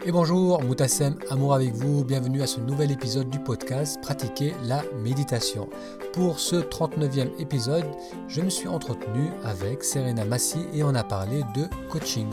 Et bonjour, Moutassem, amour avec vous, bienvenue à ce nouvel épisode du podcast Pratiquer la méditation. Pour ce 39e épisode, je me suis entretenu avec Serena Massi et on a parlé de coaching.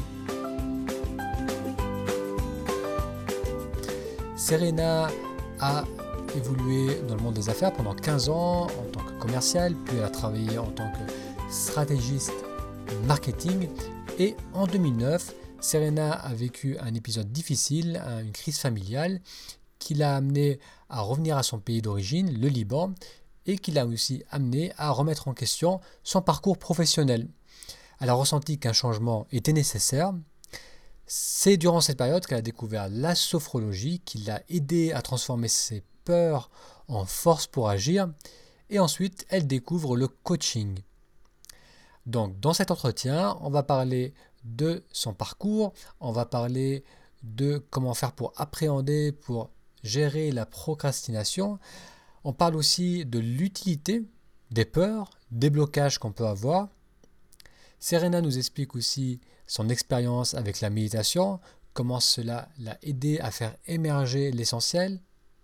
Serena a évolué dans le monde des affaires pendant 15 ans en tant que commerciale, puis elle a travaillé en tant que stratégiste marketing et en 2009, Serena a vécu un épisode difficile, une crise familiale, qui l'a amené à revenir à son pays d'origine, le Liban, et qui l'a aussi amené à remettre en question son parcours professionnel. Elle a ressenti qu'un changement était nécessaire. C'est durant cette période qu'elle a découvert la sophrologie, qui l'a aidé à transformer ses peurs en force pour agir, et ensuite elle découvre le coaching. Donc dans cet entretien, on va parler de son parcours, on va parler de comment faire pour appréhender, pour gérer la procrastination. On parle aussi de l'utilité des peurs, des blocages qu'on peut avoir. Serena nous explique aussi son expérience avec la méditation, comment cela l'a aidé à faire émerger l'essentiel.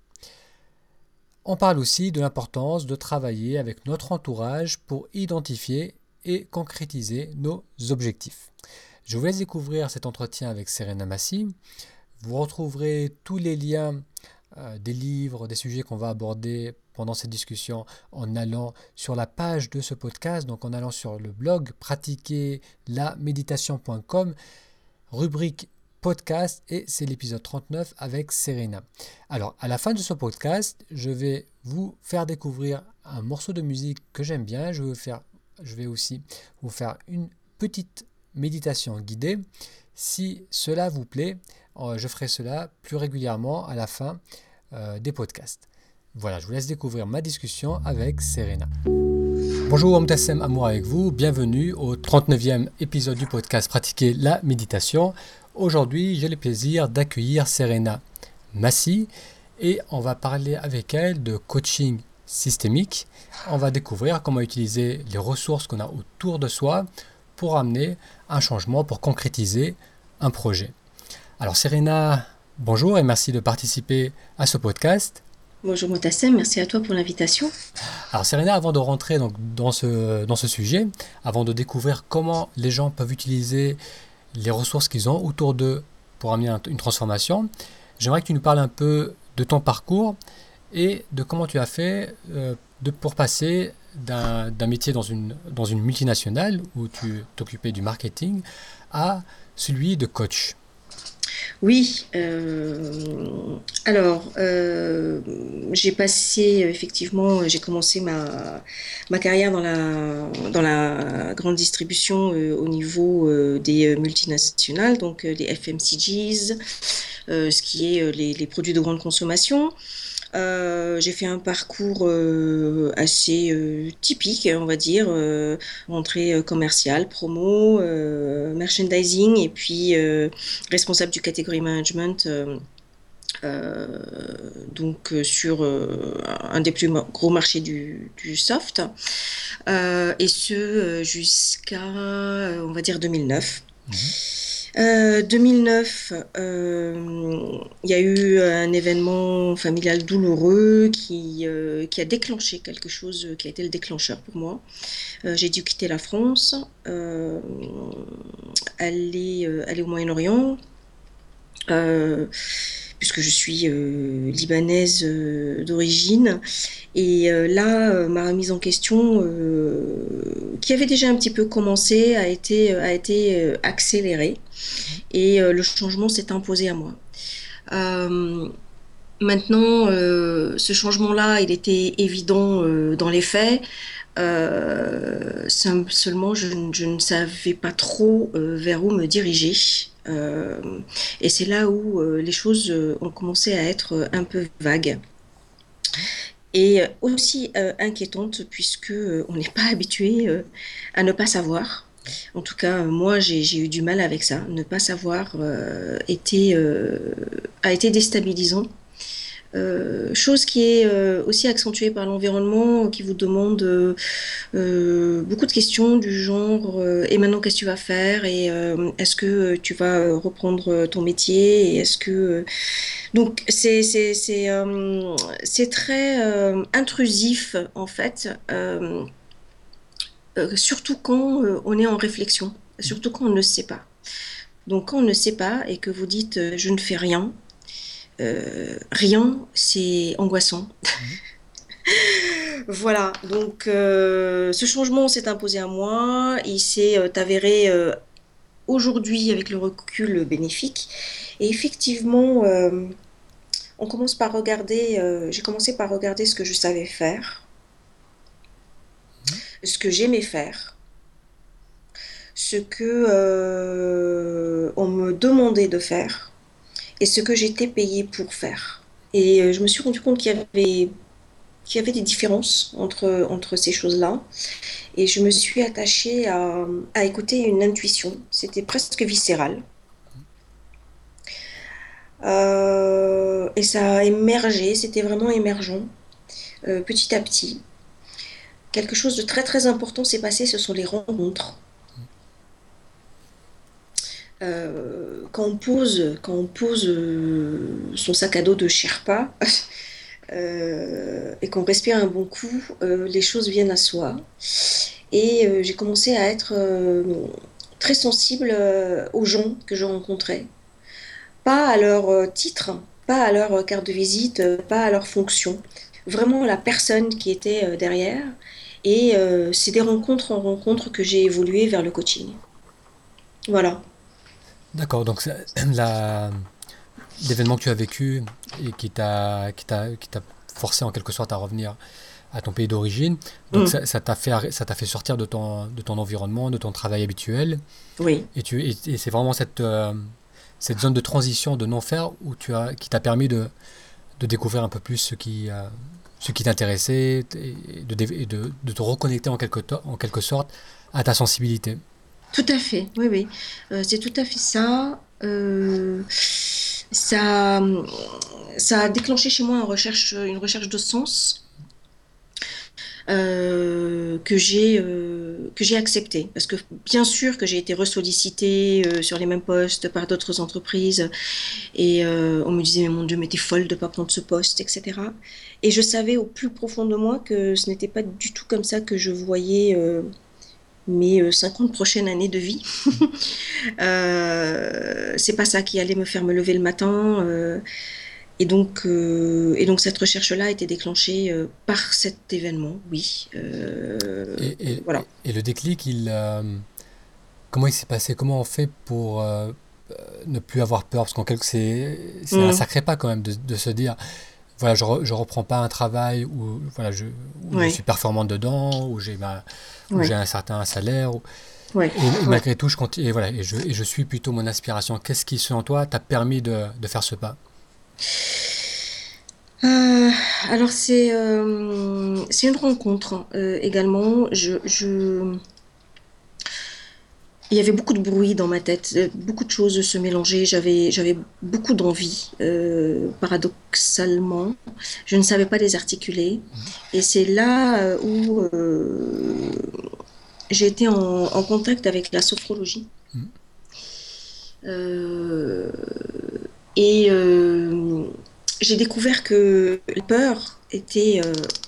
On parle aussi de l'importance de travailler avec notre entourage pour identifier et concrétiser nos objectifs. Je vous laisse découvrir cet entretien avec Serena Massi. Vous retrouverez tous les liens des livres, des sujets qu'on va aborder pendant cette discussion en allant sur la page de ce podcast, donc en allant sur le blog pratiquerlaméditation.com, rubrique podcast, et c'est l'épisode 39 avec Serena. Alors, à la fin de ce podcast, je vais vous faire découvrir un morceau de musique que j'aime bien. Je vais aussi vous faire une petite méditation guidée. Si cela vous plaît, je ferai cela plus régulièrement à la fin des podcasts. Voilà, je vous laisse découvrir ma discussion avec Serena. Bonjour, Moutassem, amour avec vous. Bienvenue au 39e épisode du podcast Pratiquer la méditation. Aujourd'hui, j'ai le plaisir d'accueillir Serena Massi et on va parler avec elle de coaching systémique. On va découvrir comment utiliser les ressources qu'on a autour de soi pour amener un changement, pour concrétiser un projet. Alors Serena, bonjour et merci de participer à ce podcast. Bonjour Moutassem, merci à toi pour l'invitation. Alors Serena, avant de rentrer donc dans ce sujet, avant de découvrir comment les gens peuvent utiliser les ressources qu'ils ont autour d'eux pour amener une transformation, j'aimerais que tu nous parles un peu de ton parcours et de comment tu as fait pour passer d'un métier dans une multinationale où tu t'occupais du marketing à celui de coach. Oui, j'ai commencé ma carrière dans la grande distribution au niveau des multinationales, donc les FMCGs, ce qui est les produits de grande consommation. J'ai fait un parcours assez typique, on va dire, entrée commerciale, promo, merchandising et puis responsable du category management, sur un des plus gros marchés du soft, et ce jusqu'à, on va dire, 2009. 2009, il y a eu un événement familial douloureux qui a déclenché quelque chose, qui a été le déclencheur pour moi. J'ai dû quitter la France, aller au Moyen-Orient, puisque je suis libanaise d'origine. Et ma remise en question, qui avait déjà un petit peu commencé, a été accélérée. Et le changement s'est imposé à moi. Maintenant, ce changement-là, il était évident dans les faits. Seulement, je ne savais pas trop vers où me diriger. Et c'est là où les choses ont commencé à être un peu vagues. Et aussi inquiétantes, puisque on n'est pas habitué à ne pas savoir. En tout cas, moi, j'ai eu du mal avec ça. Ne pas savoir a été déstabilisant. Chose qui est aussi accentuée par l'environnement, qui vous demande beaucoup de questions du genre et maintenant qu'est-ce que tu vas faire et est-ce que tu vas reprendre ton métier et est-ce que donc c'est très intrusif en fait, surtout quand on est en réflexion, surtout quand on ne sait pas. Donc quand on ne sait pas et que vous dites je ne fais rien, rien, c'est angoissant. Mhm. Voilà, donc ce changement s'est imposé à moi, il s'est avéré aujourd'hui avec le recul bénéfique. Et effectivement, on commence par regarder, j'ai commencé par regarder ce que je savais faire, Mhm. ce que j'aimais faire, ce que on me demandait de faire et ce que j'étais payée pour faire. Et je me suis rendu compte qu'il y avait des différences entre ces choses-là. Et je me suis attachée à écouter une intuition. C'était presque viscéral. Et ça a émergé, c'était vraiment émergent, petit à petit. Quelque chose de très très important s'est passé, ce sont les rencontres. Quand on pose son sac à dos de Sherpa et qu'on respire un bon coup, les choses viennent à soi. Et j'ai commencé à être très sensible aux gens que je rencontrais. Pas à leur titre, pas à leur carte de visite, pas à leur fonction. Vraiment la personne qui était derrière. Et c'est des rencontres en rencontres que j'ai évolué vers le coaching. Voilà. D'accord, donc l'événement que tu as vécu et qui t'a forcé en quelque sorte à revenir à ton pays d'origine, donc Mm. ça t'a fait sortir de ton environnement, de ton travail habituel, Oui, et c'est vraiment cette zone de transition, de non-faire, qui t'a permis de découvrir un peu plus ce qui t'intéressait et de te reconnecter en quelque sorte à ta sensibilité. tout à fait. Oui, oui. C'est tout à fait ça. Ça, ça a déclenché chez moi une recherche de sens que j'ai accepté parce que bien sûr que j'ai été ressollicitée sur les mêmes postes par d'autres entreprises et on me disait mais mon Dieu mais t'es folle de pas prendre ce poste, etc. Et je savais au plus profond de moi que ce n'était pas du tout comme ça que je voyais mes 50 prochaines années de vie. C'est pas ça qui allait me faire me lever le matin. Et donc cette recherche-là a été déclenchée par cet événement, oui. Voilà. Et le déclic, comment il s'est passé? Comment on fait pour ne plus avoir peur? Parce c'est un Mmh. sacré pas quand même de se dire, voilà, je reprends pas un travail voilà, où je Ouais, suis performant dedans, où j'ai ouais, un certain salaire. ouais, Et ouais. malgré tout, je continue, et voilà, et je suis plutôt mon aspiration. Qu'est-ce qui, selon toi, t'a permis de faire ce pas? Euh, alors c'est une rencontre également. Il y avait beaucoup de bruit dans ma tête, beaucoup de choses se mélangeaient. J'avais beaucoup d'envie, paradoxalement. Je ne savais pas les articuler. Et c'est là où j'ai été en contact avec la sophrologie. Mhm. Euh, et j'ai découvert que la peur était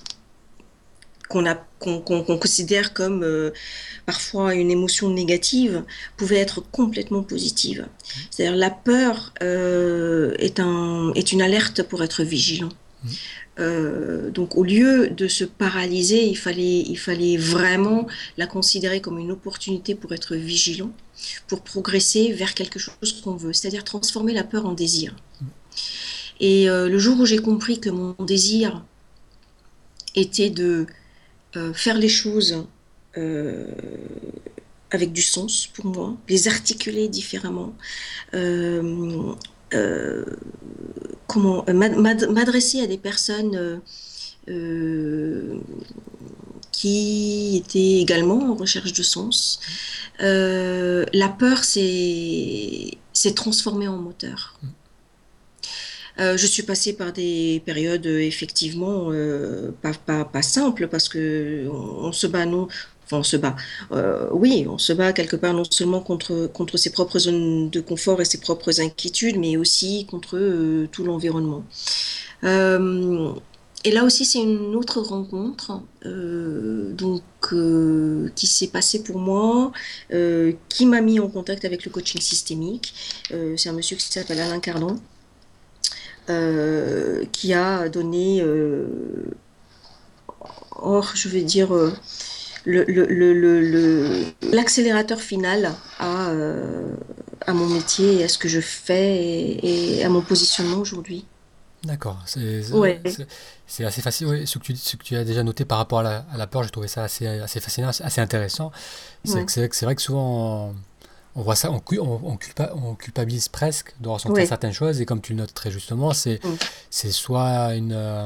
qu'on considère comme parfois une émotion négative pouvait être complètement positive. C'est-à-dire la peur est une alerte pour être vigilant. Mhm. Donc au lieu de se paralyser, il fallait vraiment la considérer comme une opportunité pour être vigilant, pour progresser vers quelque chose qu'on veut, c'est-à-dire transformer la peur en désir. Et le jour où j'ai compris que mon désir était de faire les choses euh, avec du sens pour moi, les articuler différemment, euh, euh, m'adresser à des personnes euh, qui étaient également en recherche de sens. La peur s'est transformée en moteur. Je suis passée par des périodes effectivement pas simples parce que on se bat non. Enfin, on se bat. Oui, on se bat quelque part non seulement contre ses propres zones de confort et ses propres inquiétudes, mais aussi contre tout l'environnement. Euh, et là aussi, c'est une autre rencontre qui s'est passée pour moi, qui m'a mis en contact avec le coaching systémique. C'est un monsieur qui s'appelle Alain Cardon, qui a donné, je vais dire, l'accélérateur final à mon métier et à ce que je fais et à mon positionnement aujourd'hui. D'accord, Ouais. c'est assez facile. Ouais, ce que tu as déjà noté par rapport à la peur, j'ai trouvé ça assez fascinant, assez intéressant. Ouais. C'est vrai que souvent on voit ça, on culpabilise presque de ressentir Ouais. certaines choses, et comme tu le notes très justement, Mm. c'est soit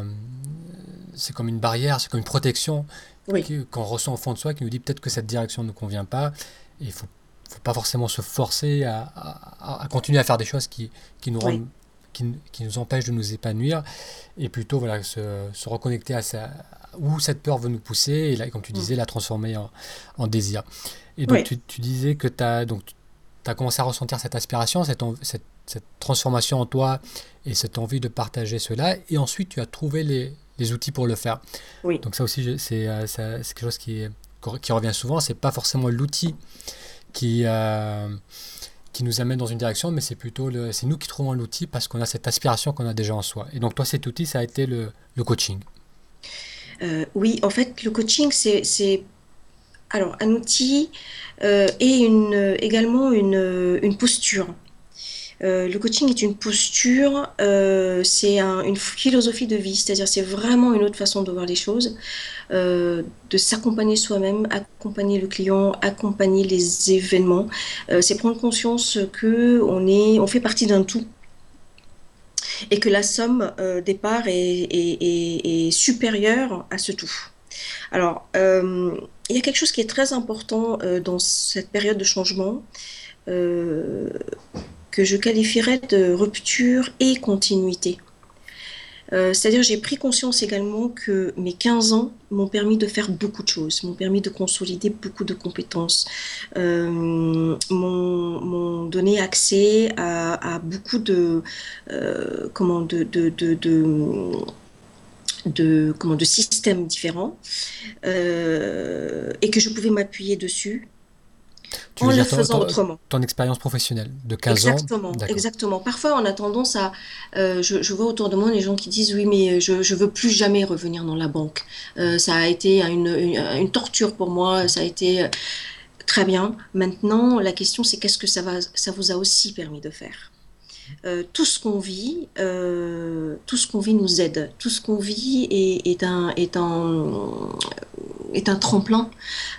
c'est comme une barrière, c'est comme une protection Oui. qu'on ressent au fond de soi qui nous dit peut-être que cette direction ne nous convient pas, et faut pas forcément se forcer à continuer à faire des choses qui nous Oui. rendent qui nous empêchent de nous épanouir, et plutôt voilà, se reconnecter où cette peur veut nous pousser, et là, comme tu Mm. disais, la transformer en désir. Et donc Oui. tu disais que tu as commencé à ressentir cette aspiration, cette transformation en toi, et cette envie de partager cela, et ensuite tu as trouvé les outils pour le faire. Oui. Donc ça aussi, c'est quelque chose qui revient souvent. C'est pas forcément l'outil qui, euh, qui nous amène dans une direction, mais c'est nous qui trouvons l'outil parce qu'on a cette aspiration qu'on a déjà en soi. Et donc toi, cet outil, ça a été le coaching. Oui, en fait, le coaching, c'est alors un outil et également une posture. Le coaching est une posture, une philosophie de vie, c'est-à-dire c'est vraiment une autre façon de voir les choses, de s'accompagner soi-même, accompagner le client, accompagner les événements. C'est prendre conscience que on fait partie d'un tout et que la somme des parts est supérieure à ce tout. Alors, il y a quelque chose qui est très important dans cette période de changement, euh, que je qualifierais de rupture et continuité. C'est-à-dire, j'ai pris conscience également que mes 15 ans m'ont permis de faire beaucoup de choses, m'ont permis de consolider beaucoup de compétences, m'ont donné accès à beaucoup de systèmes différents, et que je pouvais m'appuyer dessus Tu en veux le dire faisant autrement. ton expérience professionnelle de 15 ans? Exactement, D'accord. exactement. Parfois, on a tendance je vois autour de moi des gens qui disent oui, mais je veux plus jamais revenir dans la banque. Ça a été une torture pour moi. Ça a été très bien. Maintenant, la question c'est qu'est-ce que ça vous a aussi permis de faire? Tout ce qu'on vit nous aide. Tout ce qu'on vit est un tremplin.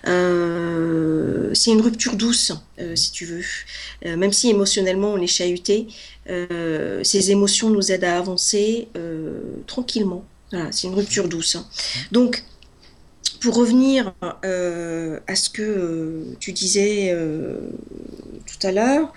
C'est une rupture douce, si tu veux. Même si émotionnellement on est chahuté, ces émotions nous aident à avancer tranquillement. Voilà, c'est une rupture douce. Donc, pour revenir à ce que tu disais tout à l'heure,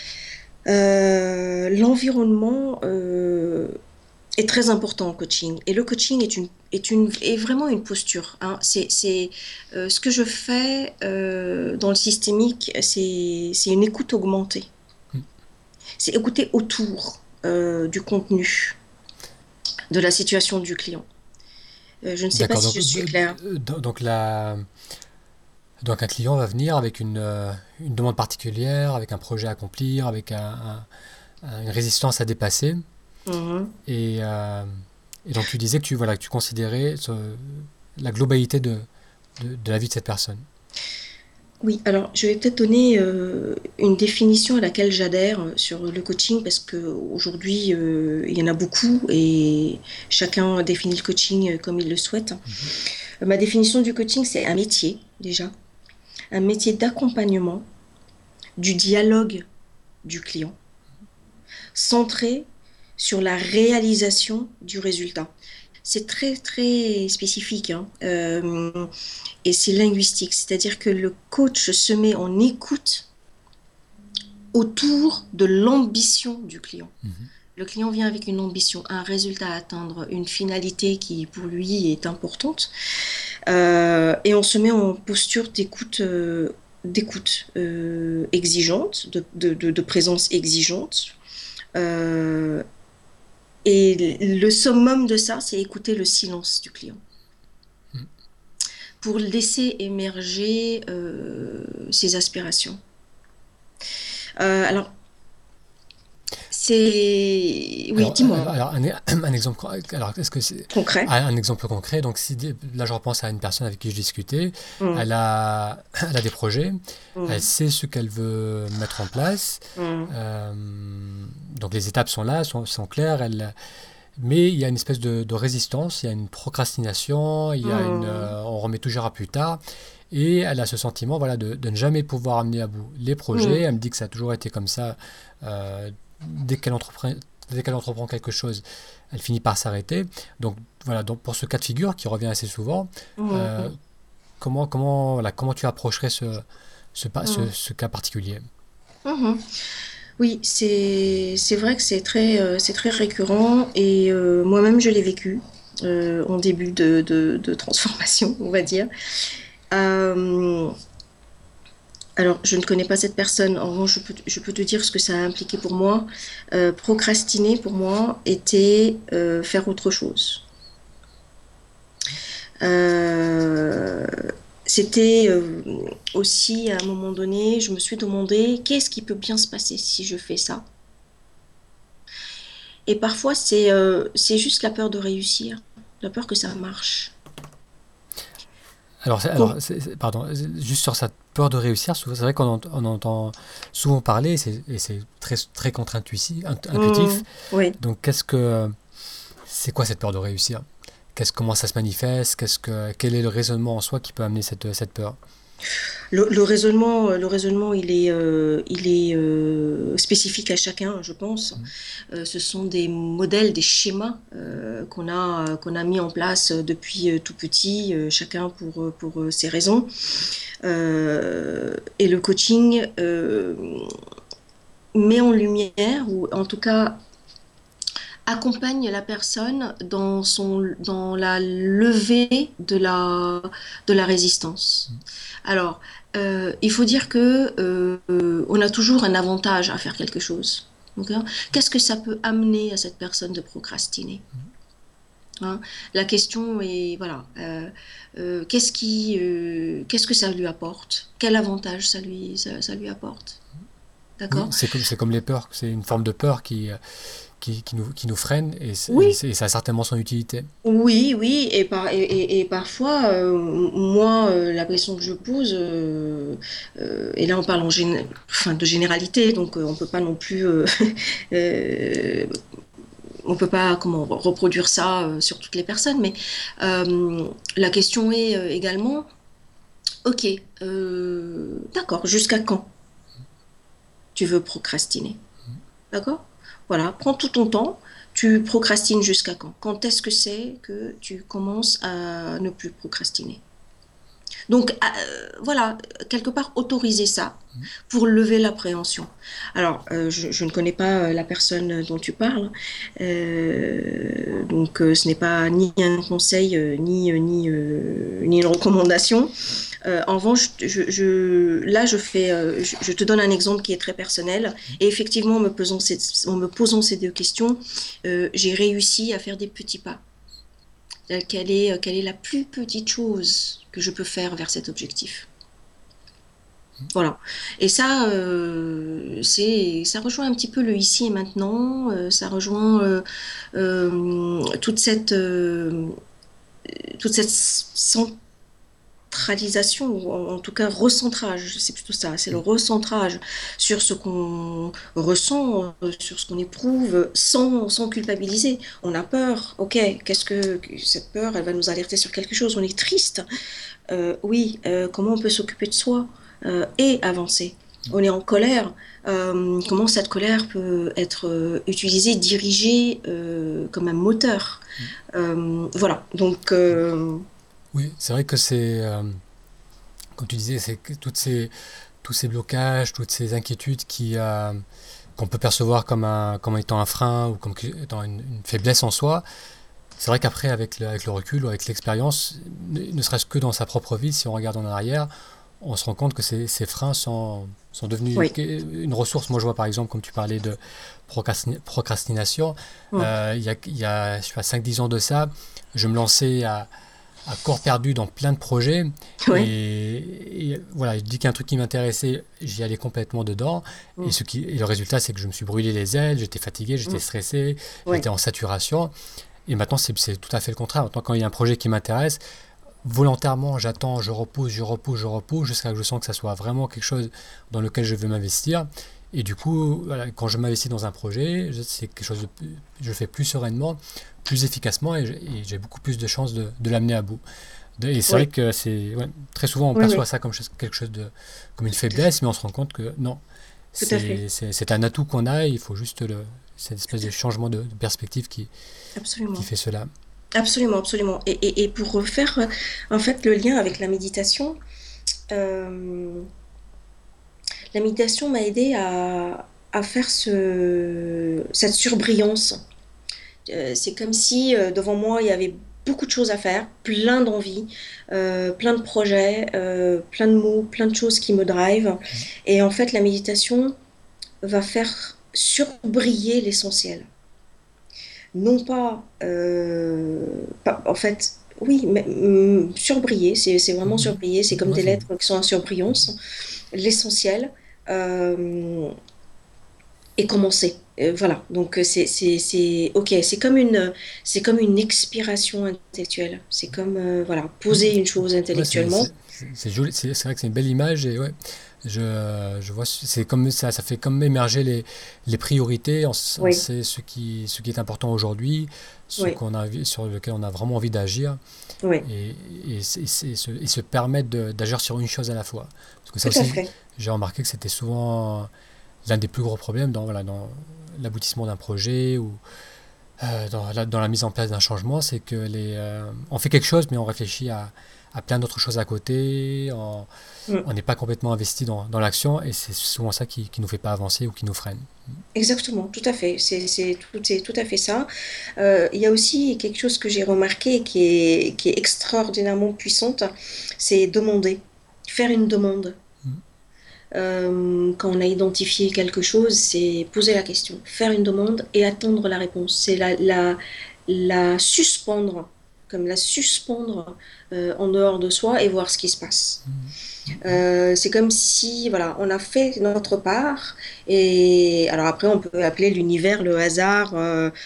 l'environnement est très important en coaching. Et le coaching est vraiment une posture. Hein. Ce que je fais dans le systémique, c'est une écoute augmentée. Hmm. C'est écouter autour du contenu, de la situation du client. Je ne sais pas D'accord. si je suis claire. Donc donc un client va venir avec une demande particulière, avec un projet à accomplir, avec une résistance à dépasser. Mhm. Et, euh, et donc tu disais que que tu considérais la globalité de la vie de cette personne. Oui, alors je vais peut-être donner une définition à laquelle j'adhère sur le coaching parce qu'aujourd'hui il y en a beaucoup et chacun définit le coaching comme il le souhaite. Mhm. Ma définition du coaching, c'est un métier déjà, un métier d'accompagnement, du dialogue du client, centré sur la réalisation du résultat. C'est très très spécifique, hein, et c'est linguistique, c'est-à-dire que le coach se met en écoute autour de l'ambition du client. Mhm. Le client vient avec une ambition, un résultat à atteindre, une finalité qui pour lui est importante. Et on se met en posture d'écoute exigeante, de présence exigeante. Euh, et le summum de ça, c'est écouter le silence du client pour laisser émerger ses aspirations. Alors, c'est... Oui, dis-moi, Un exemple, alors est-ce que c'est concret. un exemple concret? Donc, si là, je repense à une personne avec qui je discutais, Hum, elle a des projets, elle hum, sait ce qu'elle veut mettre en place, hum, euh, donc les étapes sont là, sont claires, mais il y a une espèce de résistance, il y a une procrastination, hum, on remet toujours à plus tard. Et elle a ce sentiment, voilà, de ne jamais pouvoir amener à bout les projets. hum, Elle me dit que ça a toujours été comme ça. euh, dès qu'elle entreprend, dès qu'elle entreprend quelque chose, elle finit par s'arrêter. Donc voilà, donc pour ce cas de figure qui revient assez souvent, euh, hum, voilà, comment tu approcherais hum, ce cas particulier? hum. Oui, c'est vrai que c'est très récurrent et moi-même je l'ai vécu en début de transformation, on va dire. Euh, alors, je ne connais pas cette personne. En revanche, je peux te dire ce que ça a impliqué pour moi. Procrastiner, pour moi, était faire autre chose. Euh, C'était aussi, à un moment donné, je me suis demandé, qu'est-ce qui peut bien se passer si je fais ça? Et parfois, c'est juste la peur de réussir, la peur que ça marche. Alors, Com- pardon, juste sur cette peur de réussir, c'est vrai on entend souvent parler, et c'est très, très intuitif. Hmm, oui. Donc, c'est quoi cette peur de réussir? Comment ça se manifeste? Quel est le raisonnement en soi qui peut amener cette peur? Le raisonnement, il est spécifique à chacun, je pense. Ce sont des modèles, des schémas qu'on a mis en place depuis tout petit, chacun pour ses raisons. Et le coaching met en lumière, ou en tout cas accompagne la personne dans la levée de la résistance. Alors, il faut dire que on a toujours un avantage à faire quelque chose. Okay. Qu'est-ce que ça peut amener à cette personne de procrastiner? Hein. La question est, voilà, qu'est-ce que ça lui apporte? Quel avantage ça lui apporte? Oui, D'accord? c'est comme les peurs, c'est une forme de peur qui nous freine, Oui, et ça a certainement son utilité. oui, oui, et parfois, moi, la question que je pose, et là on parle enfin, de généralité, donc on peut pas non plus, euh, on peut pas comment reproduire ça sur toutes les personnes, mais la question est également, ok, d'accord, jusqu'à quand tu veux procrastiner? D'accord? Voilà, prends tout ton temps. Tu procrastines jusqu'à quand? Quand est-ce que c'est que tu commences à ne plus procrastiner? Donc, voilà, quelque part, autoriser ça pour lever l'appréhension. Alors, je ne connais pas la personne dont tu parles, donc ce n'est pas ni un conseil, ni une recommandation. En revanche, là, je te donne un exemple qui est très personnel. Et effectivement, en me posant ces deux questions, j'ai réussi à faire des petits pas. Quelle est la plus petite chose que je peux faire vers cet objectif? Voilà. Et ça, ça rejoint un petit peu le ici et maintenant. Ça rejoint toute cette centralisation, ou en tout cas recentrage, c'est plutôt ça, c'est le recentrage sur ce qu'on ressent, sur ce qu'on éprouve, sans culpabiliser. On a peur, ok, qu'est-ce que cette peur, elle va nous alerter sur quelque chose, on est triste, oui, comment on peut s'occuper de soi et avancer. On est en colère, comment cette colère peut être utilisée, dirigée comme un moteur. Voilà, donc Oui, c'est vrai que comme tu disais, c'est que tous ces blocages, toutes ces inquiétudes qu'on peut percevoir comme étant un frein ou comme étant une faiblesse en soi, c'est vrai qu'après, avec le recul ou avec l'expérience, ne serait-ce que dans sa propre vie, si on regarde en arrière, on se rend compte que ces freins sont devenus Oui. une ressource. Moi, je vois par exemple, comme tu parlais de procrastination, Mm. il y a je sais pas, 5-10 ans de ça, je me lançais à corps perdu dans plein de projets. Oui. Et voilà, je dis qu'un truc qui m'intéressait, j'y allais complètement dedans. Et, Mm. et le résultat, c'est que je me suis brûlé les ailes, j'étais fatigué, j'étais Mm. stressé, Oui. j'étais en saturation. Et maintenant, c'est tout à fait le contraire. Maintenant, quand il y a un projet qui m'intéresse, volontairement, j'attends, je repousse, jusqu'à ce que je sens que ça soit vraiment quelque chose dans lequel je veux m'investir. Et du coup, voilà, quand je m'investis dans un projet, c'est quelque chose je le fais plus sereinement, plus efficacement, et j'ai beaucoup plus de chances de l'amener à bout. Et c'est vrai Oui. que ouais, très souvent on Oui. perçoit Oui. ça comme quelque chose comme une Tout à fait. faiblesse, mais on se rend compte que non, Tout à fait. c'est un atout qu'on a, et il faut juste cette Tout espèce à de fait. changement de perspective qui Absolument. fait cela. Absolument, absolument. Et pour refaire en fait le lien avec euh, la méditation m'a aidé à faire cette surbrillance. C'est comme si devant moi il y avait beaucoup de choses à faire, plein d'envies, plein de projets, plein de mots, plein de choses qui me drivent. Et en fait, la méditation va faire surbriller l'essentiel. Non pas, en fait, oui, mais surbriller, c'est vraiment Mhm. surbriller, c'est comme Ouais, des lettres qui sont en surbrillance, l'essentiel, euh, et commencer. Voilà, donc ok, c'est comme une expiration intellectuelle, c'est comme voilà, Mhm. poser une chose Ouais, intellectuellement. c'est joli, c'est vrai que c'est une belle image, et ouais, je vois, c'est comme ça fait comme émerger les priorités, on Oui, sait ce qui est important aujourd'hui, oui, sur lequel on a vraiment envie d'agir, oui, et, et se permettre d'agir sur une chose à la fois. Parce que ça tout à aussi, fait. j'ai remarqué que c'était souvent l'un des plus gros problèmes dans l'aboutissement d'un projet, ou dans la mise en place d'un changement, c'est que on fait quelque chose, mais on réfléchit à plein d'autres choses à côté, Mm. on n'est pas complètement investi dans l'action, et c'est souvent ça qui nous fait pas avancer ou qui nous freine. Exactement, tout à fait. C'est tout à fait ça. Il y a aussi quelque chose que j'ai remarqué qui est extraordinairement puissante, c'est demander, faire une demande. Mm. Quand on a identifié quelque chose, c'est poser la question, faire une demande et attendre la réponse. C'est la suspendre, comme la suspendre en dehors de soi et voir ce qui se passe. C'est comme si, voilà, on a fait notre part, et alors après, on peut appeler l'univers, le hasard,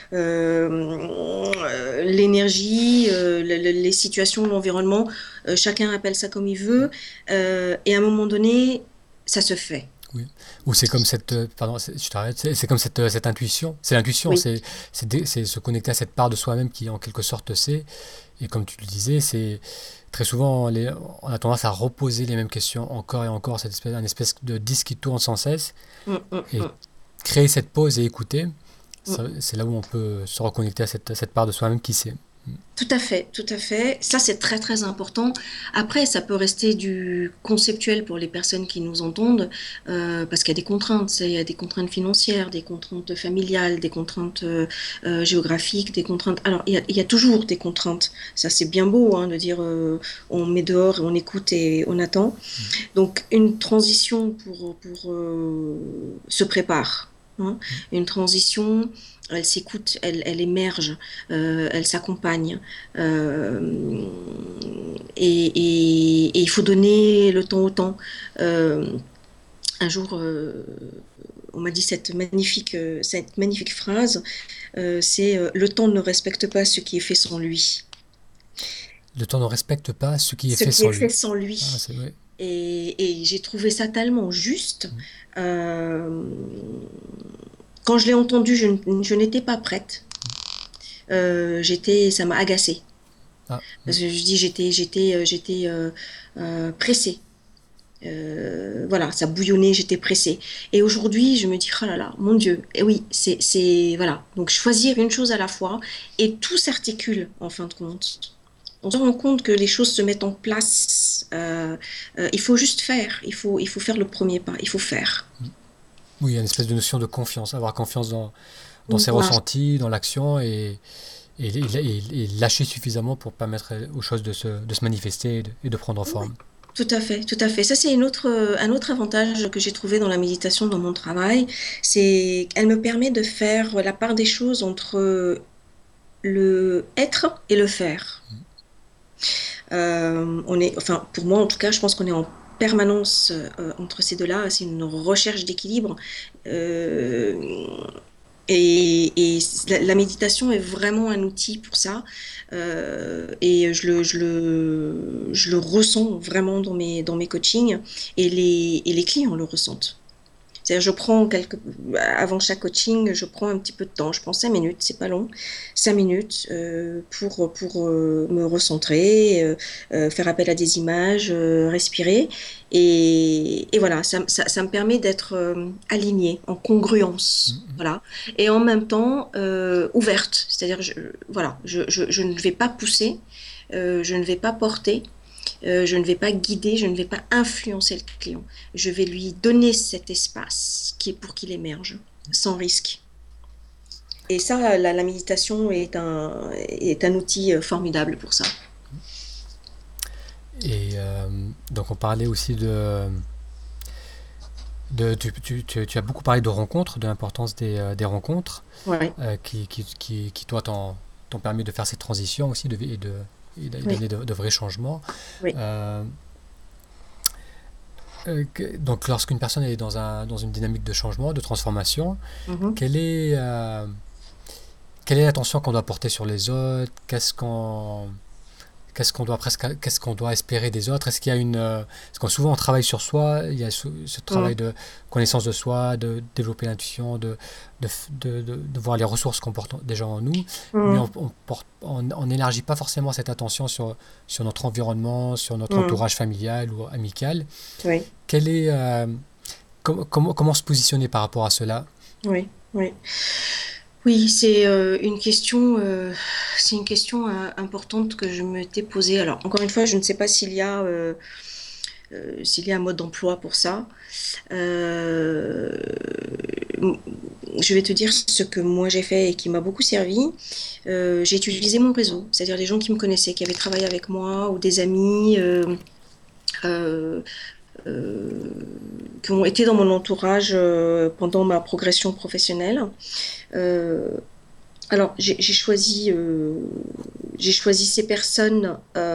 l'énergie, les situations, l'environnement, chacun appelle ça comme il veut, et à un moment donné, ça se fait. Oui. Ou c'est comme pardon, je t'arrête, c'est comme cette intuition. C'est l'intuition, Oui, c'est se connecter à cette part de soi-même qui en quelque sorte sait. Et comme tu le disais, c'est très souvent, on a tendance à reposer les mêmes questions encore et encore, un espèce de disque qui tourne sans cesse. mm, mm, Et mm, créer cette pause et écouter, mm. c'est là où on peut se reconnecter à cette part de soi-même qui sait. Tout à fait, tout à fait. Ça, c'est très, très important. Après, ça peut rester du conceptuel pour les personnes qui nous entendent, parce qu'il y a des contraintes. Il y a des contraintes financières, des contraintes familiales, des contraintes géographiques, des contraintes. Alors, il y a toujours des contraintes. Ça, c'est bien beau, hein, de dire on met dehors, on écoute et on attend. Donc, une transition se prépare, hein. Une transition, elle s'écoute, elle émerge, elle s'accompagne. Euh, et il faut donner le temps au temps. Euh, un jour, on m'a dit cette magnifique phrase, c'est le temps ne respecte pas ce qui est fait sans lui. Le temps ne respecte pas ce qui est Ce fait qui est sans fait lui. sans Ah, lui. c'est vrai. Et j'ai trouvé ça tellement juste. Euh, Quand je l'ai entendu, je n'étais pas prête. Ça m'a agacée. Ah, Parce que je dis, pressée. Voilà, ça bouillonnait, j'étais pressée. Et aujourd'hui, je me dis, oh là là, mon Dieu, et oui, voilà. Donc, choisir une chose à la fois, et tout s'articule, en fin de compte. On se rend compte que les choses se mettent en place. Il faut juste faire. Il faut faire le premier pas. Il faut faire. Oui, il y a une espèce de notion de confiance, avoir confiance dans ses Voilà. ressentis, dans l'action et lâcher suffisamment pour permettre aux choses de se manifester et de prendre Ouais. forme. Tout à fait, tout à fait. Ça, c'est un autre avantage que j'ai trouvé dans la méditation, dans mon travail. C'est qu'elle me permet de faire la part des choses entre le être et le faire. Enfin, pour moi en tout cas, je pense qu'on est en permanence entre ces deux-là. C'est une recherche d'équilibre. Euh, et la méditation est vraiment un outil pour ça. Et je le ressens vraiment dans mes coachings et les clients le ressentent. C'est-à-dire, avant chaque coaching, je prends un petit peu de temps. Je prends 5 minutes, c'est pas long, 5 minutes pour me recentrer, faire appel à des images, respirer. Et voilà, ça me permet d'être alignée, en congruence. Voilà. Et en même temps, ouverte. C'est-à-dire, voilà, je ne vais pas pousser, je ne vais pas porter. Je ne vais pas guider, je ne vais pas influencer le client. Je vais lui donner cet espace qui est pour qu'il émerge, sans risque. Et ça, la méditation est un outil formidable pour ça. Et donc on parlait aussi tu as beaucoup parlé de rencontres, de l'importance des rencontres Ouais, qui toi, t'ont permis de faire cette transition aussi et oui, d'amener de vrais changements. oui. Euh, donc lorsqu'une personne est dans une dynamique de changement, de transformation, Mhm. quelle est, quelle est l'attention qu'on doit porter sur les autres? Qu'est-ce qu'on doit espérer des autres? Est-ce qu'il y a parce que souvent on travaille sur soi, il y a ce travail Mhm. de connaissance de soi, de développer l'intuition, de voir les ressources qu'on porte déjà en nous, mais Mhm. on n'élargit pas forcément cette attention sur notre environnement, sur notre Mhm. entourage familial ou amical. Oui, Quel est, comment se positionner par rapport à cela? oui, oui. Oui, c'est une question importante que je m'étais posée. Alors, encore une fois, je ne sais pas s'il y a un mode d'emploi pour ça. Euh, je vais te dire ce que moi j'ai fait et qui m'a beaucoup servi. J'ai utilisé mon réseau, c'est-à-dire les gens qui me connaissaient, qui avaient travaillé avec moi, ou des amis euh, euh, qui ont été dans mon entourage pendant ma progression professionnelle. Euh, alors j'ai choisi ces personnes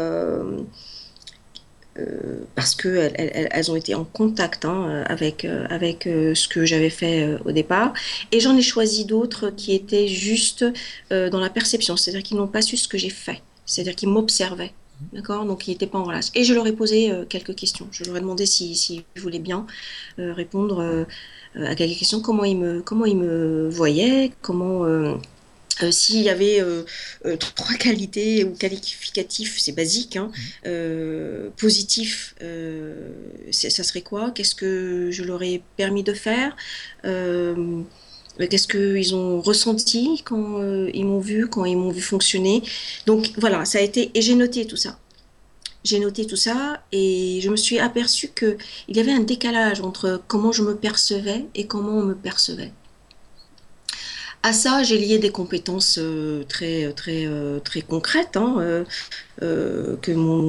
parce que elles ont été en contact hein, avec ce que j'avais fait au départ. Et j'en ai choisi d'autres qui étaient juste dans la perception, c'est-à-dire qu'ils n'ont pas su ce que j'ai fait, c'est-à-dire qu'ils m'observaient. D'accord. Donc, ils n'étaient pas en relation. Et je leur ai posé quelques questions. Je leur ai demandé s'ils voulaient bien répondre à quelques questions, comment ils me voyaient, s'il y avait trois qualités ou qualificatifs, c'est basique, hein, positifs, ça serait quoi? Qu'est-ce que je leur ai permis de faire? Euh, Qu'est-ce qu'ils ont ressenti quand ils m'ont vu, quand ils m'ont vu fonctionner? Donc voilà, ça a été, et j'ai noté tout ça. J'ai noté tout ça et je me suis aperçue qu'il y avait un décalage entre comment je me percevais et comment on me percevait. À ça, j'ai lié des compétences très concrètes hein, que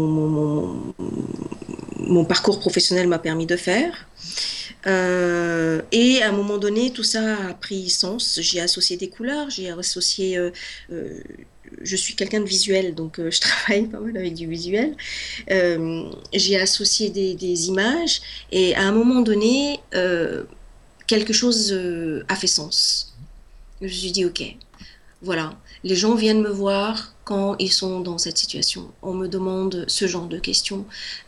mon parcours professionnel m'a permis de faire. Et à un moment donné, tout ça a pris sens. J'ai associé des couleurs, j'ai associé. Je suis quelqu'un de visuel, donc je travaille pas mal avec du visuel. J'ai associé des images et à un moment donné, quelque chose a fait sens. Je me suis dit, ok, voilà, les gens viennent me voir quand ils sont dans cette situation. On me demande ce genre de questions.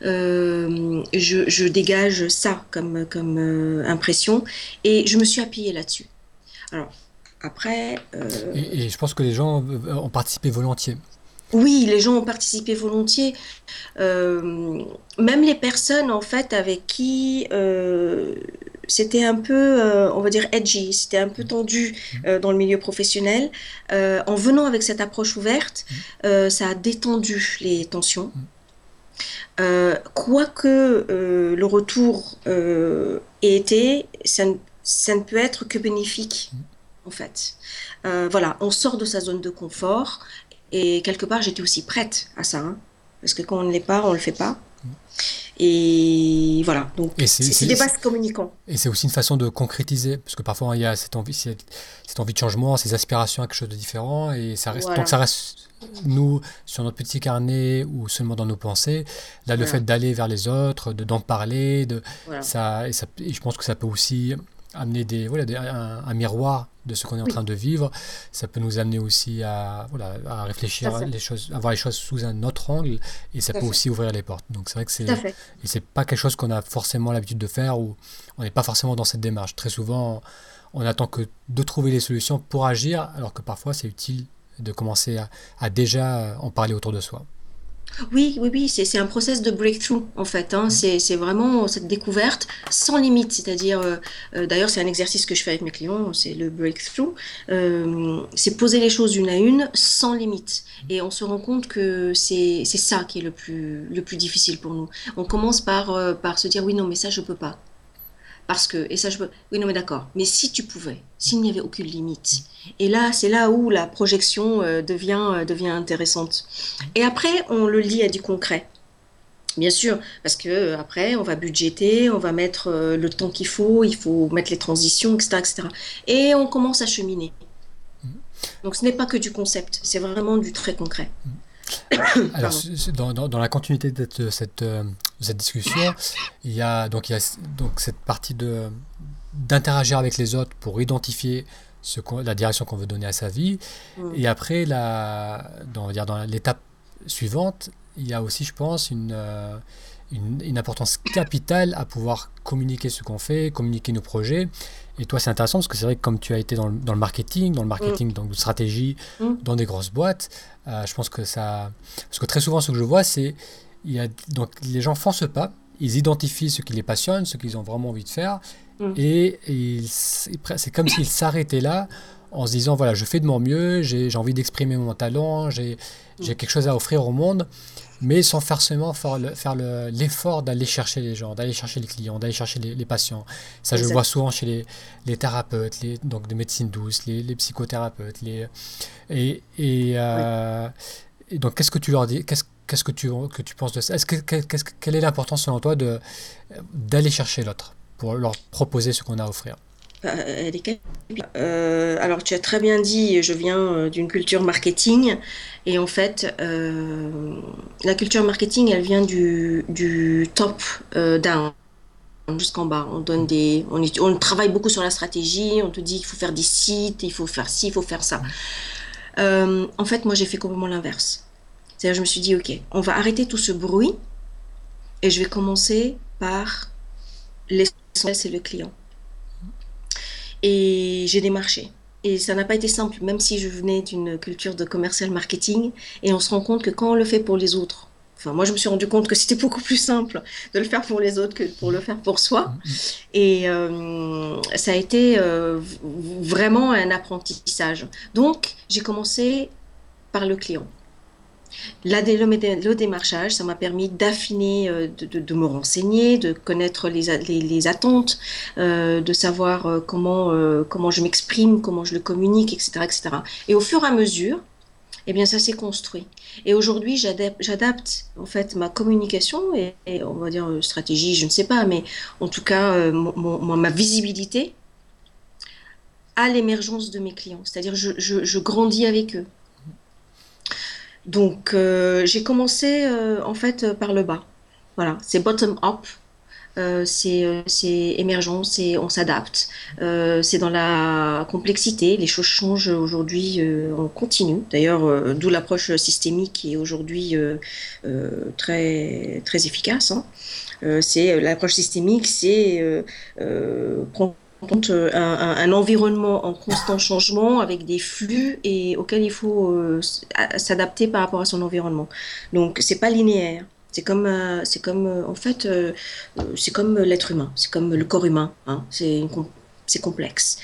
Je dégage ça comme impression et je me suis appuyée là-dessus. Alors, après, Et je pense que les gens ont participé volontiers. oui, les gens ont participé volontiers. Euh, Même les personnes, en fait, avec qui c'était un peu, on va dire, edgy, c'était un peu tendu dans le milieu professionnel. En venant avec cette approche ouverte, ça a détendu les tensions. Quoique le retour ait été, ça ne peut être que bénéfique, en fait. Voilà, on sort de sa zone de confort et quelque part, j'étais aussi prête à ça, hein, parce que quand on ne l'est pas, on ne le fait pas. Et voilà, Et donc c'est des vases communicants. c'est aussi une façon de concrétiser, parce que parfois il y a cette envie de changement, ces aspirations à quelque chose de différent, et ça reste, tant que Voilà, ça reste nous sur notre petit carnet ou seulement dans nos pensées, là le fait voilà, d'aller vers les autres, d'en parler, voilà. et je pense que ça peut aussi amener un miroir de ce qu'on est en train Oui, de vivre. Ça peut nous amener aussi à tout à réfléchir fait, les choses, à voir les choses sous un autre angle, et ça tout à peut fait, aussi ouvrir les portes. Donc c'est vrai que tout à fait. c'est pas quelque chose qu'on a forcément l'habitude de faire, ou on n'est pas forcément dans cette démarche. Très souvent, on attend que de trouver les solutions pour agir, alors que parfois c'est utile de commencer à déjà en parler autour de soi. Oui, oui, oui, c'est un process de breakthrough en fait, hein. C'est vraiment cette découverte sans limite. C'est-à-dire, d'ailleurs, c'est un exercice que je fais avec mes clients, c'est le breakthrough. C'est poser les choses une à une sans limite. Et on se rend compte que c'est ça qui est le plus difficile pour nous. On commence par se dire oui, non, mais ça, je peux pas. Parce que, et ça, je peux. Oui, non, mais d'accord. Mais si tu pouvais, s'il n'y avait aucune limite. Et là, c'est là où la projection devient intéressante. Et après, on le lie à du concret. Bien sûr, parce que après, on va budgéter, on va mettre le temps il faut mettre les transitions, etc., etc. Et cetera. Et on commence à cheminer. Donc, ce n'est pas que du concept, c'est vraiment du très concret. Alors, Pardon. dans la continuité de cette discussion, il y a donc cette partie d'interagir avec les autres pour identifier la direction qu'on veut donner à sa vie. Mm. Et après, on va dire dans l'étape suivante, il y a aussi, je pense, une importance capitale à pouvoir communiquer ce qu'on fait, communiquer nos projets. Et toi, c'est intéressant parce que c'est vrai que comme tu as été dans le Mm. marketing, donc de stratégie, Mm. dans des grosses boîtes, je pense que parce que très souvent, ce que je vois, donc les gens font ce pas, ils identifient ce qui les passionne, ce qu'ils ont vraiment envie de faire, Mm. et c'est comme s'ils s'arrêtaient là en se disant, voilà, je fais de mon mieux, j'ai envie d'exprimer mon talent, j'ai Mm. quelque chose à offrir au monde, mais sans forcément l'effort d'aller chercher les gens, d'aller chercher les clients, d'aller chercher les patients. Ça, je le vois Exact. souvent chez les thérapeutes, donc de médecine douce, les psychothérapeutes. Et, et, Oui. euh, et donc, qu'est-ce que tu leur dis? Que tu penses de ça? Quelle est l'importance selon toi d'aller chercher l'autre pour leur proposer ce qu'on a à offrir? Elle est alors, tu as très bien dit, je viens d'une culture marketing. Et en fait, la culture marketing, elle vient du top down jusqu'en bas. On travaille beaucoup sur la stratégie. On te dit qu'il faut faire des sites, il faut faire ci, il faut faire ça. En fait, moi, j'ai fait complètement l'inverse. C'est-à-dire, je me suis dit, OK, on va arrêter tout ce bruit et je vais commencer par l'essentiel, c'est le client. Et j'ai démarché. Et ça n'a pas été simple, même si je venais d'une culture de commercial marketing. Et on se rend compte que quand on le fait pour les autres, enfin, moi, je me suis rendu compte que c'était beaucoup plus simple de le faire pour les autres que pour le faire pour soi. Et ça a été vraiment un apprentissage. Donc, j'ai commencé par le client. Le démarchage, ça m'a permis d'affiner, de me renseigner, de connaître les attentes, de savoir comment je m'exprime, comment je le communique, etc., etc. Et au fur et à mesure, eh bien, ça s'est construit. Et aujourd'hui, j'adapte en fait ma communication et on va dire stratégie, je ne sais pas, mais en tout cas ma visibilité à l'émergence de mes clients. C'est-à-dire, je grandis avec eux. Donc, j'ai commencé en fait par le bas. Voilà, c'est bottom up, c'est émergent, on s'adapte. C'est dans la complexité, les choses changent aujourd'hui en continu. D'ailleurs, d'où l'approche systémique qui est aujourd'hui très efficace, hein. C'est l'approche systémique, c'est prendre en compte un environnement en constant changement avec des flux et auxquels il faut s'adapter par rapport à son environnement. Donc c'est pas linéaire. C'est comme en fait, c'est comme l'être humain, c'est comme le corps humain, hein. C'est complexe.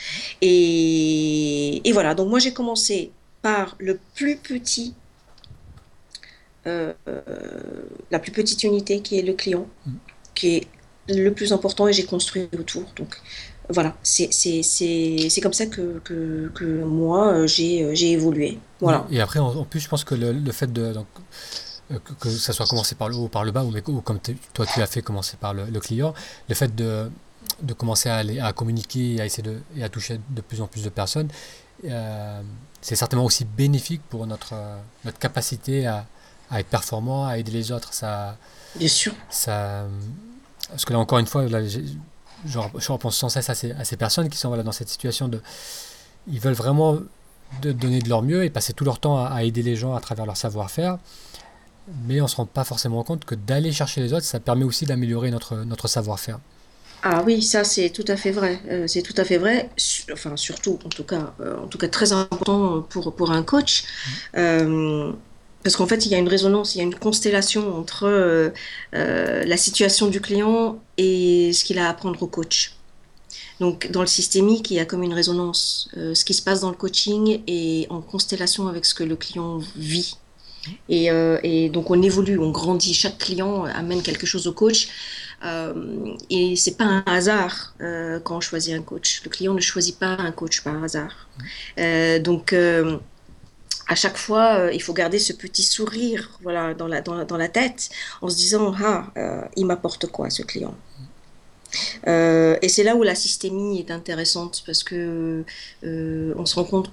Et voilà. Donc moi j'ai commencé par le plus petit, euh, la plus petite unité qui est le client, qui est le plus important et j'ai construit autour. Donc Voilà, c'est comme ça que moi, j'ai évolué. Oui, Voilà. et après, en plus, je pense que le fait de, donc, que ça soit commencé par le haut ou par le bas, ou comme toi tu as fait commencer par le client, le fait de commencer à communiquer et à toucher de plus en plus de personnes, euh, c'est certainement aussi bénéfique pour notre capacité à être performant, à aider les autres. Bien sûr. Ça, parce que là, encore une fois, là, je repense sans cesse à ces personnes qui sont voilà, dans cette situation de. Ils veulent vraiment donner de leur mieux et passer tout leur temps à aider les gens à travers leur savoir-faire, mais on ne se rend pas forcément compte que d'aller chercher les autres, ça permet aussi d'améliorer notre savoir-faire. Ah oui, ça c'est tout à fait vrai. C'est tout à fait vrai. Enfin, surtout, en tout cas très important pour un coach. Euh, Parce qu'en fait, il y a une résonance, il y a une constellation entre la situation du client et ce qu'il a à apprendre au coach. Donc, dans le systémique, il y a comme une résonance. Ce qui se passe dans le coaching est en constellation avec ce que le client vit. Et donc, on évolue, on grandit. Chaque client amène quelque chose au coach. Et c'est pas un hasard quand on choisit un coach. Le client ne choisit pas un coach par hasard. Donc, à chaque fois, il faut garder ce petit sourire, voilà, dans la tête, en se disant, ah, il m'apporte quoi, ce client? Et c'est là où la systémie est intéressante parce que on se rend compte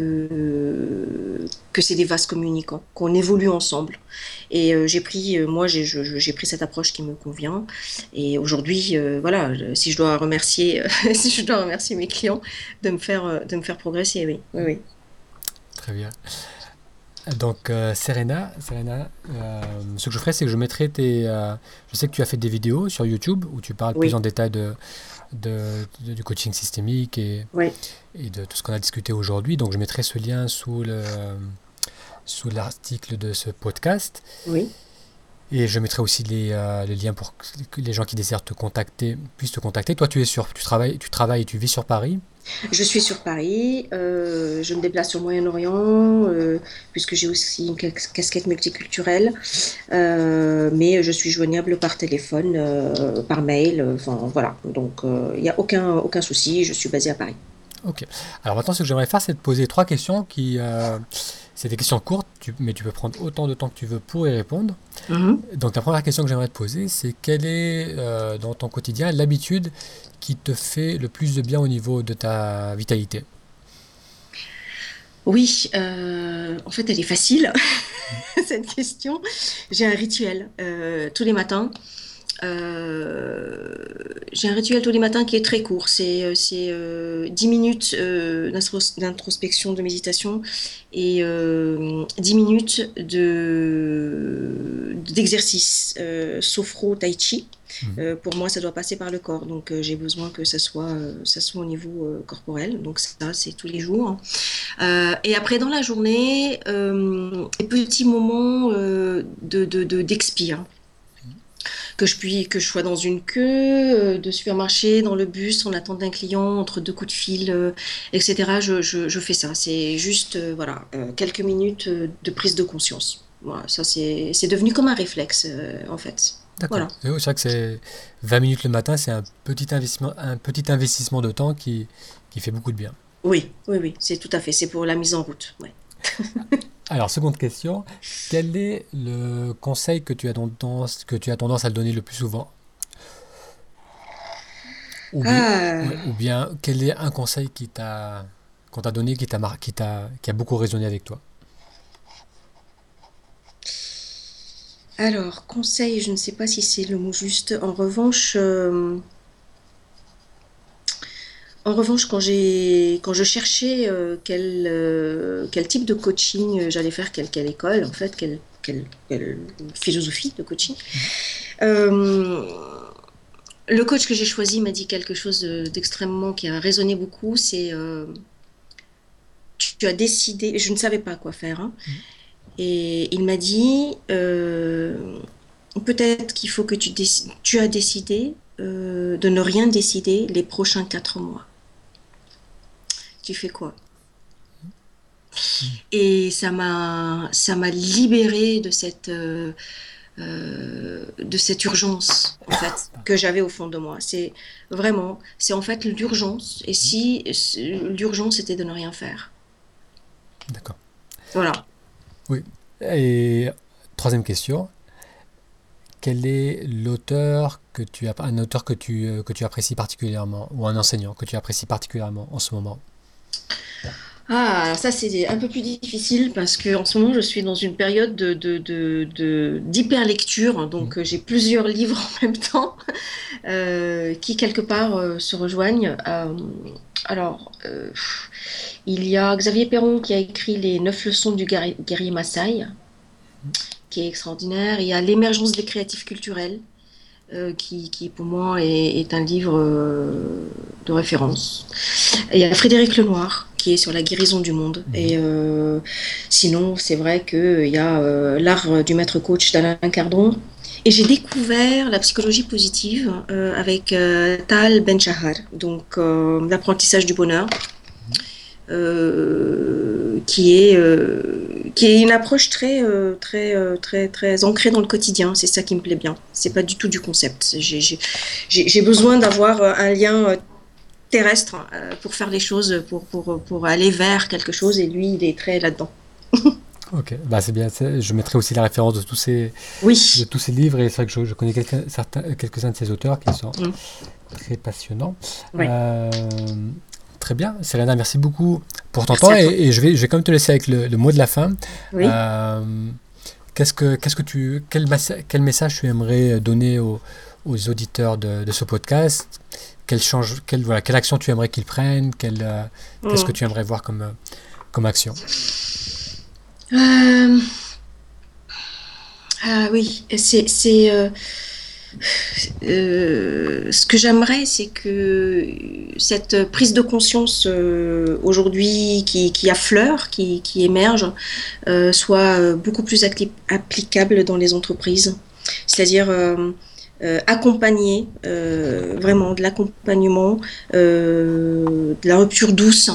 que c'est des vases communicants, qu'on évolue ensemble. Et moi, j'ai pris cette approche qui me convient. Et aujourd'hui, voilà, si je dois remercier, si je dois remercier mes clients de me faire progresser, oui, oui, oui. Très bien. Donc, Serena, ce que je ferai, c'est que je mettrai je sais que tu as fait des vidéos sur YouTube où tu parles plus Oui, en détail du coaching systémique oui, et de tout ce qu'on a discuté aujourd'hui. Donc, je mettrai ce lien sous l'article de ce podcast. oui. Et je mettrai aussi les liens pour que les gens qui désirent te contacter puissent te contacter. Toi, tu travailles et tu vis sur Paris. Je suis sur Paris, je me déplace au Moyen-Orient, puisque j'ai aussi une casquette multiculturelle, mais je suis joignable par téléphone, par mail, enfin voilà. Donc il n'y a aucun souci, je suis basée à Paris. Ok. Alors maintenant, ce que j'aimerais faire, c'est te poser trois questions c'est des questions courtes, mais tu peux prendre autant de temps que tu veux pour y répondre. Mhm. Donc la première question que j'aimerais te poser, c'est quelle est dans ton quotidien l'habitude qui te fait le plus de bien au niveau de ta vitalité? Oui, en fait, elle est facile, cette question. J'ai un rituel tous les matins. Euh, j'ai un rituel tous les matins qui est très court. C'est 10 minutes d'introspection, de méditation et 10 minutes d'exercice sophro-tai chi. Mhm. Pour moi, ça doit passer par le corps. Donc, j'ai besoin que ça soit au niveau corporel. Donc, ça, c'est tous les jours. Et après, dans la journée, des petits moments d'expire que je sois dans une queue de supermarché, dans le bus, en attente d'un client, entre deux coups de fil, etc. Je fais ça. C'est juste, voilà, quelques minutes de prise de conscience. Voilà, ça c'est devenu comme un réflexe, en fait. D'accord. Voilà. Et oui, c'est vrai que c'est 20 minutes le matin, c'est un petit investissement de temps qui fait beaucoup de bien. Oui, oui, oui, c'est tout à fait. C'est pour la mise en route. Ouais. Alors, seconde question, quel est le conseil que tu as tendance à le donner le plus souvent? Ou bien, ouais, Ah, ou bien quel est un conseil qu'on t'a donné qui a beaucoup résonné avec toi? alors, conseil, je ne sais pas si c'est le mot juste. En revanche, quand je cherchais quel type de coaching j'allais faire, quelle école, en fait, quelle philosophie de coaching, euh, le coach que j'ai choisi m'a dit quelque chose d'extrêmement qui a résonné beaucoup. C'est tu as décidé, je ne savais pas quoi faire, hein, et il m'a dit peut-être qu'il faut que tu as décidé de ne rien décider les prochains 4 mois. Tu fais quoi? Et ça m'a libérée de cette de cette urgence en fait que j'avais au fond de moi. C'est en fait l'urgence. Et si l'urgence était de ne rien faire. D'accord. Voilà. Oui. Et troisième question. Quel est l'auteur un auteur que tu apprécies particulièrement, ou un enseignant que tu apprécies particulièrement en ce moment? Ah, alors ça c'est un peu plus difficile parce que en ce moment je suis dans une période d'hyper-lecture, Mm. donc j'ai plusieurs livres en même temps qui quelque part se rejoignent. Alors, il y a Xavier Perron qui a écrit Les 9 leçons du guerrier Maasai, qui est extraordinaire. Il y a L'émergence des créatifs culturels, qui pour moi est un livre de référence. Et il y a Frédéric Lenoir qui est sur la guérison du monde. Mhm. Et sinon, c'est vrai qu'il y a L'art du maître coach d'Alain Cardon. Et j'ai découvert la psychologie positive avec Tal Ben-Shahar, donc l'apprentissage du bonheur, qui est une approche très ancrée dans le quotidien. C'est ça qui me plaît bien. C'est pas du tout du concept. J'ai besoin d'avoir un lien terrestre pour faire les choses, pour aller vers quelque chose. Et lui, il est très là-dedans. Ok, bah c'est bien. Je mettrai aussi la référence de Oui. tous ces livres, et c'est vrai que je connais quelques-uns de ces auteurs qui sont Mm. très passionnants. Ouais. Euh, Très bien, Selena, merci beaucoup pour ton Merci temps, à toi. et je vais quand même te laisser avec le mot de la fin. Oui. Euh, quel message tu aimerais donner aux auditeurs de ce podcast? Quelle action tu aimerais qu'ils prennent? Qu'est-ce que Mm. tu aimerais voir comme action? Euh, ah oui, ce que j'aimerais, c'est que cette prise de conscience aujourd'hui qui affleure, qui émerge, soit beaucoup plus applicable dans les entreprises. C'est-à-dire accompagner, vraiment de l'accompagnement, de la rupture douce,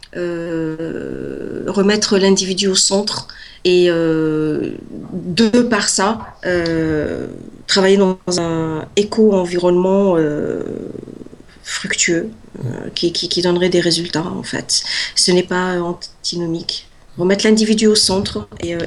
remettre l'individu au centre et de par ça, travailler dans un éco-environnement fructueux qui donnerait des résultats en fait. Ce n'est pas antinomique. Remettre l'individu au centre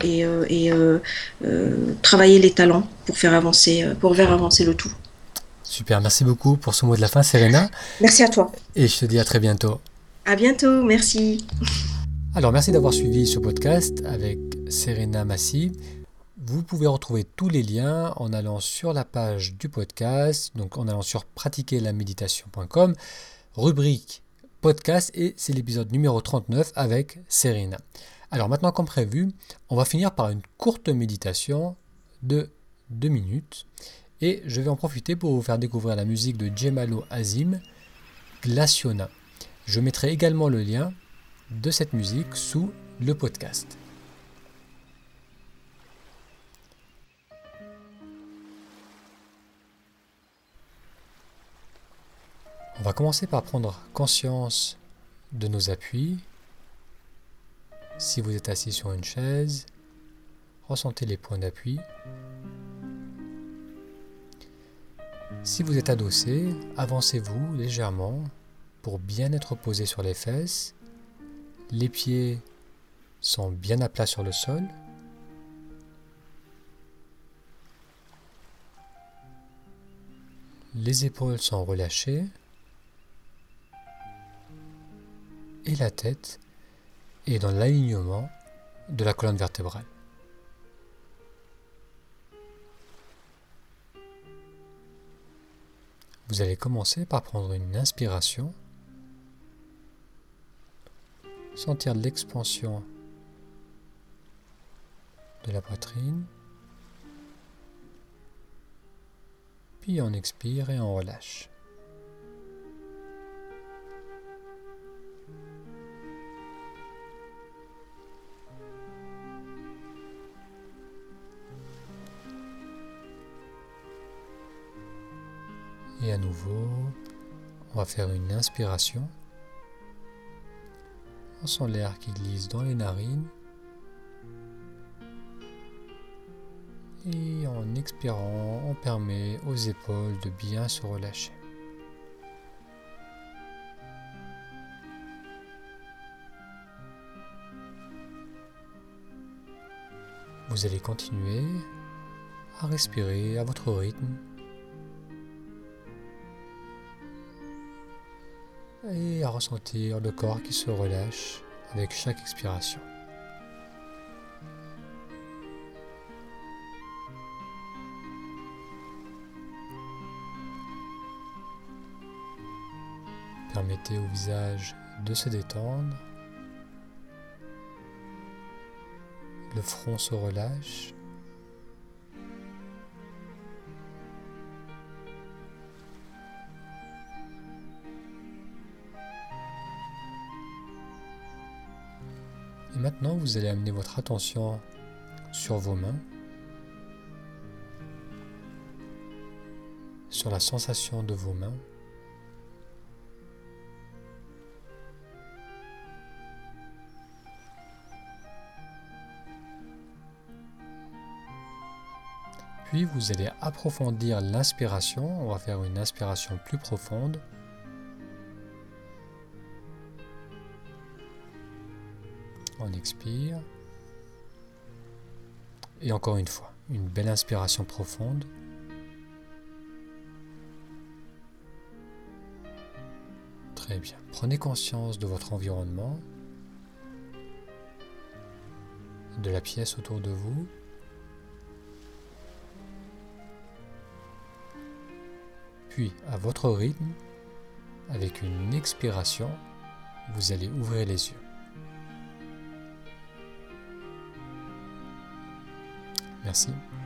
et travailler les talents pour faire avancer le tout. Super, merci beaucoup pour ce mot de la fin, Serena, Merci à toi. et je te dis à très bientôt. À bientôt. Merci. Alors, merci d'avoir suivi ce podcast avec Serena Massi. Vous pouvez retrouver tous les liens en allant sur la page du podcast, donc en allant sur pratiquerlaméditation.com, rubrique podcast, et c'est l'épisode numéro 39 avec Serena. Alors maintenant, comme prévu, on va finir par une courte méditation de 2 minutes, et je vais en profiter pour vous faire découvrir la musique de Gemalo Azim, Glaciona. Je mettrai également le lien de cette musique sous le podcast. On va commencer par prendre conscience de nos appuis. Si vous êtes assis sur une chaise, ressentez les points d'appui. Si vous êtes adossé, avancez-vous légèrement pour bien être posé sur les fesses. Les pieds sont bien à plat sur le sol. Les épaules sont relâchées. Et la tête est dans l'alignement de la colonne vertébrale. Vous allez commencer par prendre une inspiration, sentir l'expansion de la poitrine, puis on expire et on relâche. Et à nouveau, on va faire une inspiration. On sent l'air qui glisse dans les narines. Et en expirant, on permet aux épaules de bien se relâcher. Vous allez continuer à respirer à votre rythme et à ressentir le corps qui se relâche avec chaque expiration. Permettez au visage de se détendre. Le front se relâche. Et maintenant, vous allez amener votre attention sur vos mains, sur la sensation de vos mains. Puis vous allez approfondir l'inspiration. On va faire une inspiration plus profonde. On expire. Et encore une fois, une belle inspiration profonde. Très bien. Prenez conscience de votre environnement, de la pièce autour de vous. Puis, à votre rythme, avec une expiration, vous allez ouvrir les yeux. Merci.